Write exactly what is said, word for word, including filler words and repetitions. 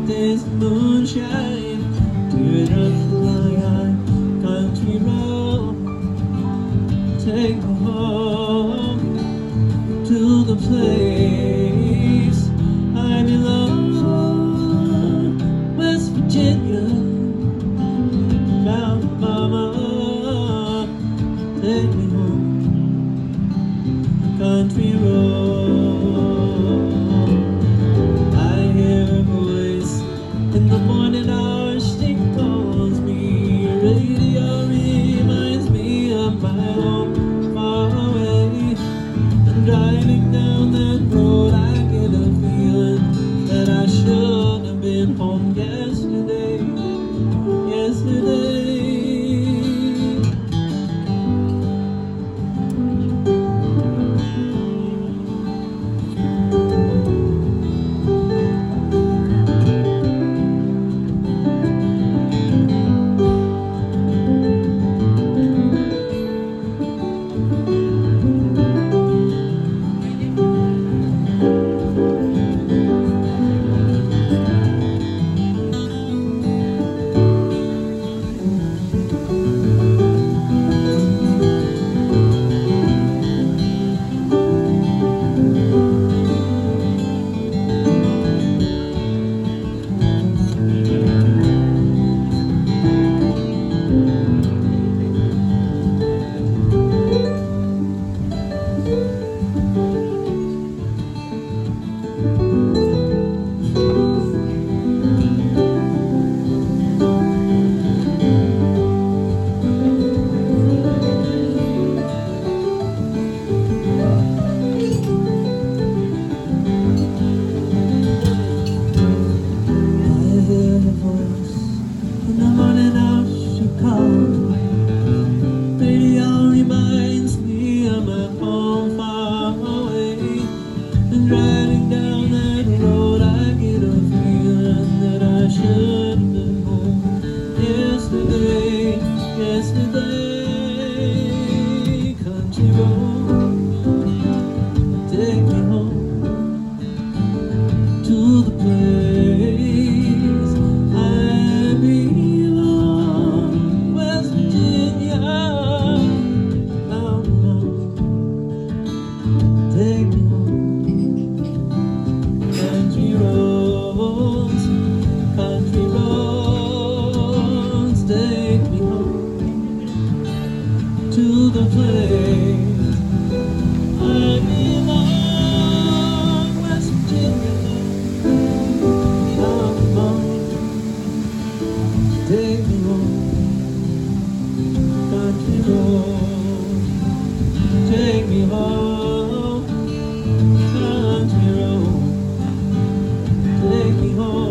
this moonshine, teardrops flying on country road. Take me home to the place I belong, West Virginia, Mountain Mama. Take me home, country road. I hear a voice in the morning hours, she calls me. Radio reminds me of my home far away. And driving down that road, I get a feeling that I should have been home yesterday, yesterday. Radio reminds me of my home far away. And riding down that road, I get a feeling that I should have been home yesterday, yesterday. Country road, take me home to the place I belong, West Virginia, Mountain Mama. Take me home, country roads, country roads. Take me home to the place I belong, West Virginia, Mountain Mama. Take me home, country road. Take me home, country road. Take me home.